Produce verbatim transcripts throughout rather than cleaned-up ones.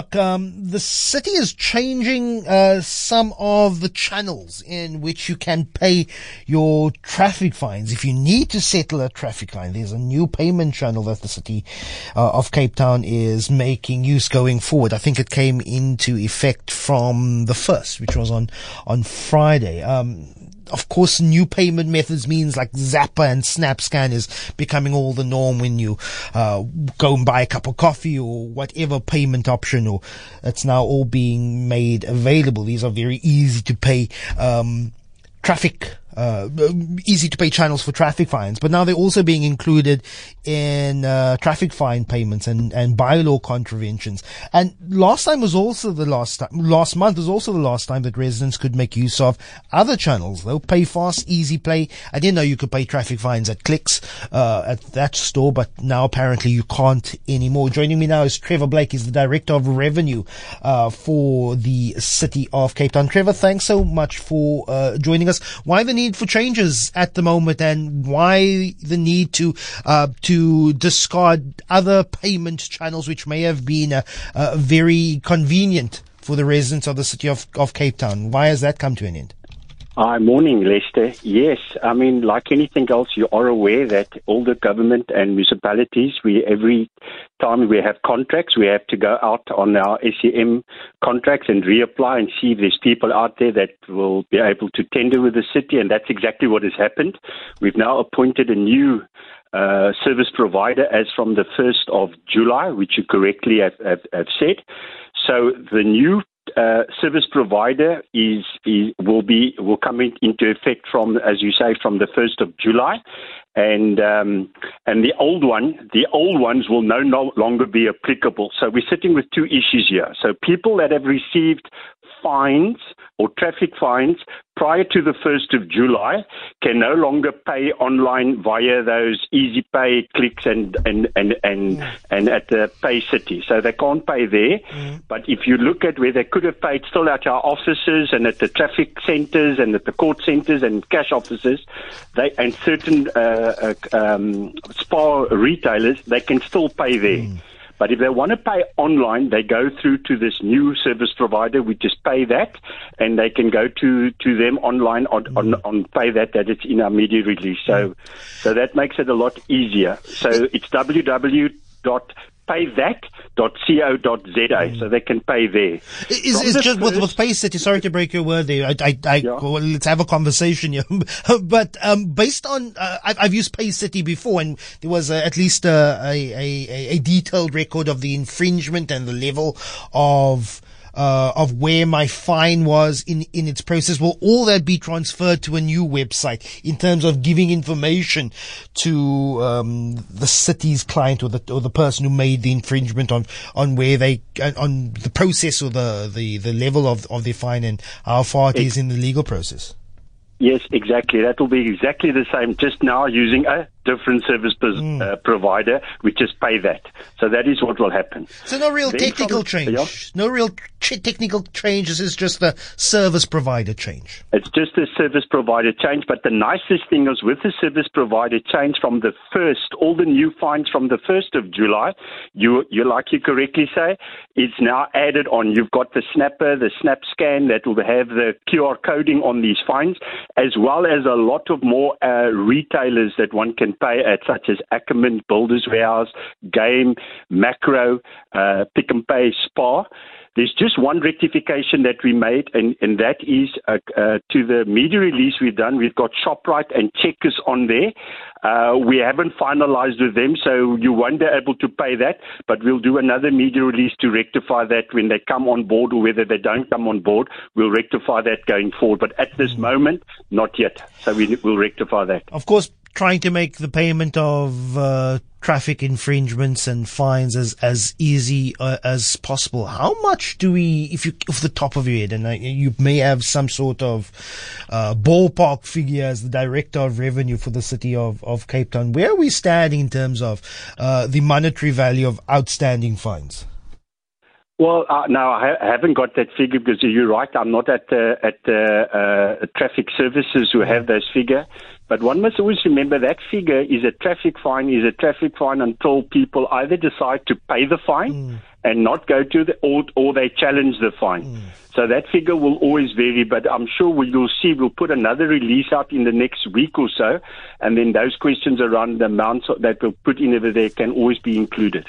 Mark, um, the city is changing uh, some of the channels in which you can pay your traffic fines. If you need to settle a traffic fine, there's a new payment channel that the city uh, of Cape Town is making use going forward. I think it came into effect from the first, which was on, on Friday. Um, Of course, new payment methods means like Zapper and SnapScan is becoming all the norm when you uh, go and buy a cup of coffee or whatever payment option, or it's now all being made available. These are very easy to pay um, traffic Uh, easy to pay channels for traffic fines, but now they're also being included in uh, traffic fine payments and, and bylaw contraventions. And last time was also the last time, last month was also the last time that residents could make use of other channels. They'll pay fast, easy play. I didn't know you could pay traffic fines at Clicks, uh, at that store, but now apparently you can't anymore. Joining me now is Trevor Blake. He's the Director of Revenue, uh, for the City of Cape Town. Trevor, thanks so much for, uh, joining us. Why the need for changes at the moment, and why the need to uh, to discard other payment channels which may have been uh, uh, very convenient for the residents of the city of, of Cape Town? Why has that come to an end? Hi, morning, Lester. Yes, I mean, like anything else, you are aware that all the government and municipalities, we every time we have contracts, we have to go out on our S E M contracts and reapply and see if there's people out there that will be able to tender with the city, and that's exactly what has happened. We've now appointed a new uh, service provider as from the first of July, which you correctly have, have, have said. So the new Uh, service provider is, is will be will come in, into effect from, as you say, from the first of July, and um, and the old one, the old ones will no, no longer be applicable. So we're sitting with two issues here. So people that have received fines or traffic fines prior to the first of July can no longer pay online via those easy pay clicks and and and and, mm. and at the Pay City. So they can't pay there. Mm. But if you look at where they could have paid still at our offices and at the traffic centres and at the court centres and cash offices, they and certain uh, uh, um, spa retailers, they can still pay there. Mm. But if they want to pay online, they go through to this new service provider. We just pay that, and they can go to, to them online on, mm. on, on pay that, that it's in our media release. So, so that makes it a lot easier. So it's w w w dot pay that dot co dot z a, mm. so they can pay there. Is, is the just with, with Pay City, sorry to break your word there, I, I, I yeah. well, let's have a conversation here. But um, based on, uh, I've, I've used Pay City before, and there was uh, at least uh, a, a, a detailed record of the infringement and the level of Uh, of where my fine was in, in its process. Will all that be transferred to a new website in terms of giving information to um, the city's client or the or the person who made the infringement on on where they on the process or the the, the level of, of their fine and how far it is in the legal process? Yes, exactly. That will be exactly the same, just now using a different service pos- mm. uh, provider. We just pay that. So that is what will happen. So no real then technical from, change. Yeah. No real ch- technical change. This is just the service provider change. It's just the service provider change. But the nicest thing is with the service provider change from the first, all the new fines from the first of July, you, you like you correctly say, it's now added on. You've got the Snapper, the SnapScan that will have the Q R coding on these fines, as well as a lot of more uh, retailers that one can pay at, such as Ackerman, Builders Warehouse, Game, Macro, uh, Pick and Pay, Spar. There's just one rectification that we made, and, and that is uh, uh, to the media release we've done. We've got ShopRite and Checkers on there. Uh, we haven't finalized with them, so you won't be able to pay that, but we'll do another media release to rectify that when they come on board, or whether they don't come on board. We'll rectify that going forward. But at this moment, not yet. So we will rectify that. Of course, trying to make the payment of uh, traffic infringements and fines as as easy uh, as possible. How much do we, if you, off the top of your head, and uh, you may have some sort of uh, ballpark figure as the Director of Revenue for the City of, of Cape Town, where are we standing in terms of uh, the monetary value of outstanding fines? Well, uh, no, I, ha- I haven't got that figure, because you're right. I'm not at the at the uh, traffic services who have those figure. But one must always remember that figure is a traffic fine, is a traffic fine until people either decide to pay the fine, mm. and not go to the, or, or they challenge the fine. Mm. So that figure will always vary, but I'm sure we will see, we'll put another release out in the next week or so, and then those questions around the amounts that we'll put in over there can always be included.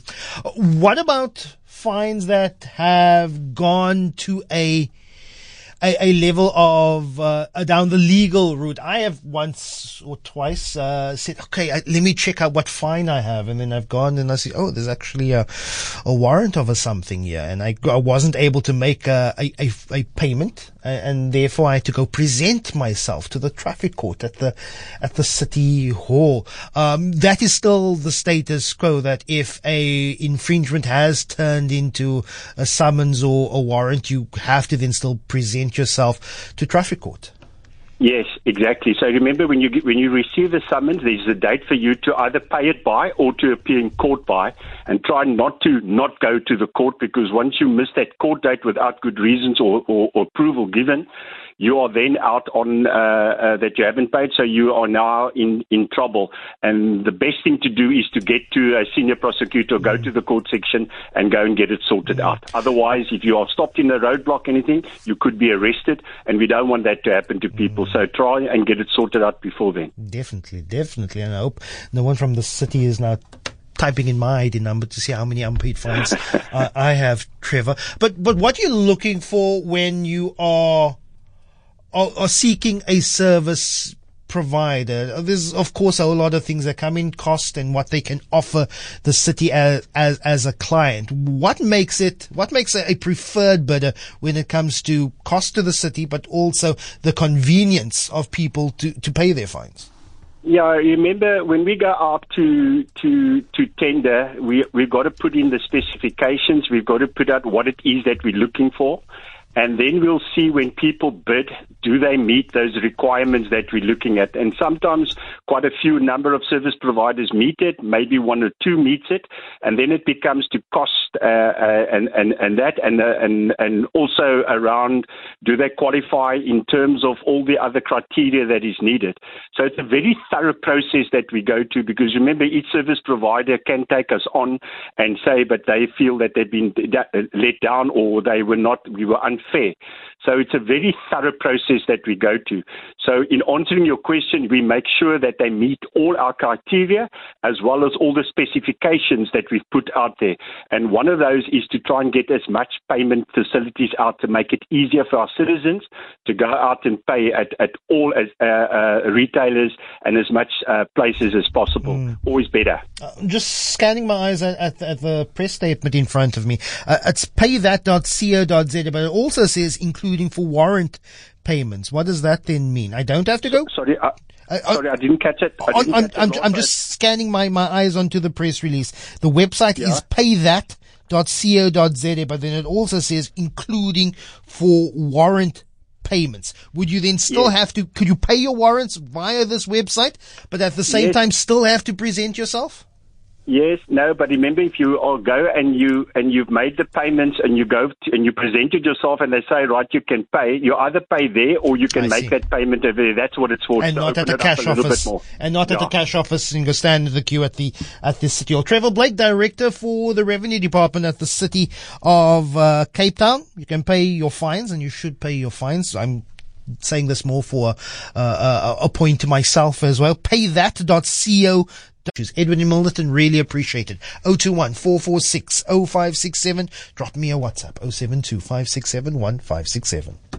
Mm. What about fines that have gone to a A, a level of uh, down the legal route? I have once or twice uh, said, okay, I, let me check out what fine I have, and then I've gone and I see, oh, there's actually a, a warrant of a something here, and I, I wasn't able to make a, a, a, a payment, and therefore I had to go present myself to the traffic court at the at the city hall. Um, that is still the status quo, that if a infringement has turned into a summons or a warrant, you have to then still present yourself to traffic court. Yes, exactly. So remember, when you get, when you receive a summons, there's a date for you to either pay it by or to appear in court by, and try not to not go to the court, because once you miss that court date without good reasons or, or, or approval given, you are then out on uh, uh, that you haven't paid, so you are now in, in trouble. And the best thing to do is to get to a senior prosecutor, go to the court section and go and get it sorted out. Otherwise, if you are stopped in a roadblock, anything, you could be arrested, and we don't want that to happen to people. So try and get it sorted out before then. Definitely, definitely. And I hope no one from the city is now typing in my I D number to see how many unpaid fines uh, I have, Trevor. But but what you're looking for when you are are, are seeking a service provider, there's of course a lot of things that come in cost and what they can offer the city as as, as a client. What makes it what makes a, a preferred bidder when it comes to cost to the city, but also the convenience of people to, to pay their fines? Yeah, remember when we go out to to to tender, we we've got to put in the specifications. We've got to put out what it is that we're looking for. And then we'll see when people bid, do they meet those requirements that we're looking at? And sometimes quite a few number of service providers meet it, maybe one or two meets it, and then it becomes to cost uh, uh, and, and, and that, and, uh, and, and also around, do they qualify in terms of all the other criteria that is needed? So it's a very thorough process that we go to, because remember, each service provider can take us on and say, but they feel that they've been let down, or they were not, we were unfair. Fair. So it's a very thorough process that we go to. So in answering your question, we make sure that they meet all our criteria as well as all the specifications that we've put out there. And one of those is to try and get as much payment facilities out to make it easier for our citizens to go out and pay at, at all as uh, uh, retailers and as much uh, places as possible. Mm. Always better. Uh, just scanning my eyes at, at, at the press statement in front of me. Uh, it's pay that dot co dot z, but it also says including for warrant payments. What does that then mean? I don't have to go? Sorry, I, uh, sorry, I didn't catch it. I on, didn't on, catch I'm, it I'm just scanning my, my eyes onto the press release. The website yeah. is pay that dot co dot z, but then it also says including for warrant payments. Would you then still yes. have to, could you pay your warrants via this website, but at the same yes. time still have to present yourself? Yes, no, but remember, if you all go and you and you've made the payments and you go to, and you presented yourself and they say, right, you can pay, you either pay there or you can I make see. that payment over there. That's what it's for. And not at the cash office. And not yeah. at the cash office and go stand in the queue at the at the City Hall. Trevor Blake, Director for the Revenue Department at the City of uh, Cape Town. You can pay your fines, and you should pay your fines. I'm saying this more for uh, a, a point to myself as well. pay that dot co. Edwin in Milnerton, really appreciate it. oh two one, four four six, oh five six seven. Drop me a WhatsApp, oh seven two, five six seven, one five six seven.